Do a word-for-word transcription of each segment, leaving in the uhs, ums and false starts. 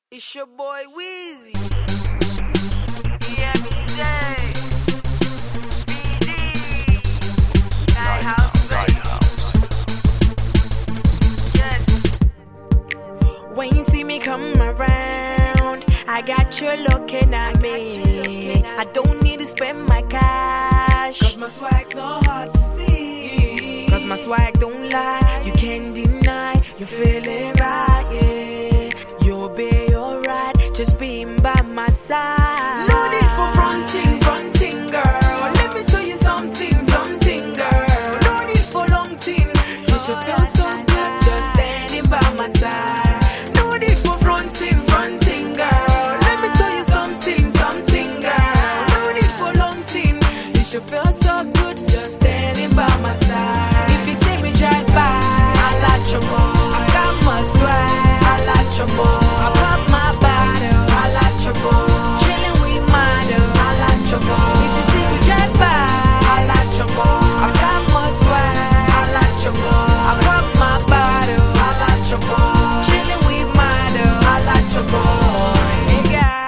It's your boy Weezy. E M J. B D. Night House Baby. Yes. When you see me come around, I got you looking at me. I don't need to spend my cash, cause my swag's not hard to see. Cause my swag don't lie, you can't deny. You feel it right, yeah. You'll be alright, just being by my side. No need for fronting, fronting, girl. Let me tell you something, something, girl. No need for long thing. You should feel so good just standing by my side. No need for fronting, fronting, girl. Let me tell you something, something, girl. No need for long thing. You should feel so good just standing by my side. If you see me drive by, I like your more. I got my swag, I like your more. I pop my bottle, I like your more. Chillin' with model, I like your more. If you see me drive by, I like your more. I got my swag, I like your more. I pop my bottle, I like your more. Chillin' with model, I like your more. Hey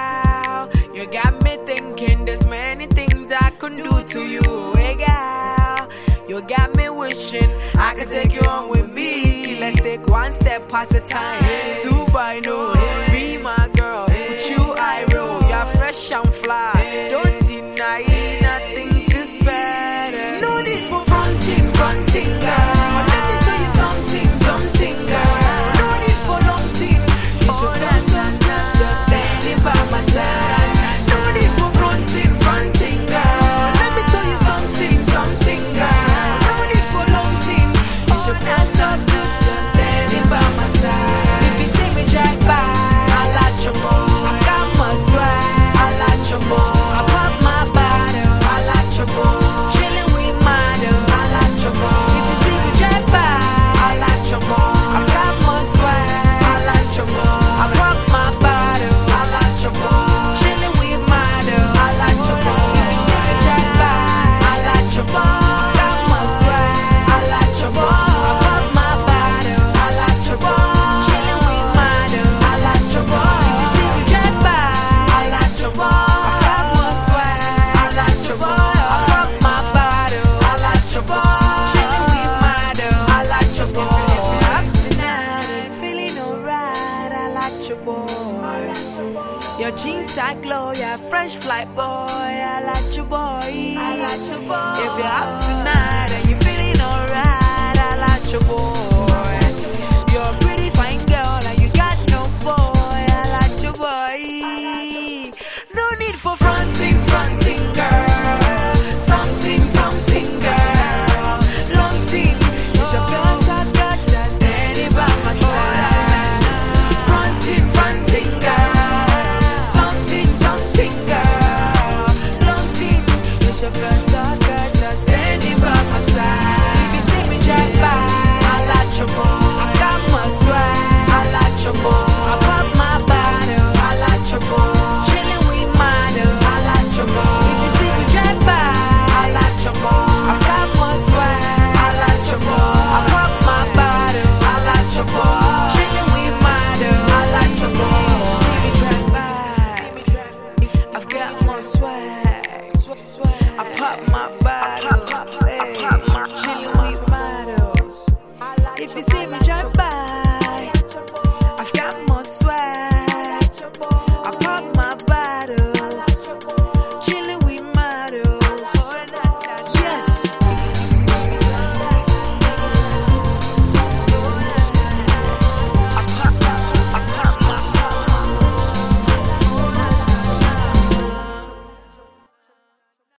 girl, you got me thinking there's many things I can do to you. Hey girl, you got me wishing I could take you on with me. Let's take one step at a time. Two by no, be my girl. With you I roll. You're fresh and fly. Don't deny it, nothing feels better. No need for fronting, fronting, girl. Let me tell you something, something, girl. No need for long thing. You should feel so good just standing by my side. No need for fronting, fronting, girl. Let me tell you something, something, girl. No need for long thing. You should feel so good just standing by my side. If you see me drive by, I like your more. I got my swag, I like your more. I pop my bottle, I like your more. Chillin' with model, I like your more. If you see me drive by, I like your more. I got my swag, I like your more. I pop my bottle, I like your more. Chillin' with model, I like your more. If you see me drive by, I like your more. I got my swag, I like your more. I pop my bottle, I like your more. Chillin' with model, I like your more. If you see me drive by, I like your more. I got my swag, I like your more. I pop my bottle, I like your more. Chillin' with model, I like your more. If you're up tonight, feeling alright, I like your boy. Your jeans are glow, you're a fresh flight boy. I like your boy. I like your boy. If you're up tonight and you're feeling alright, I like your boy. You're a pretty fine girl and you got no boy. I like your boy. No need for front.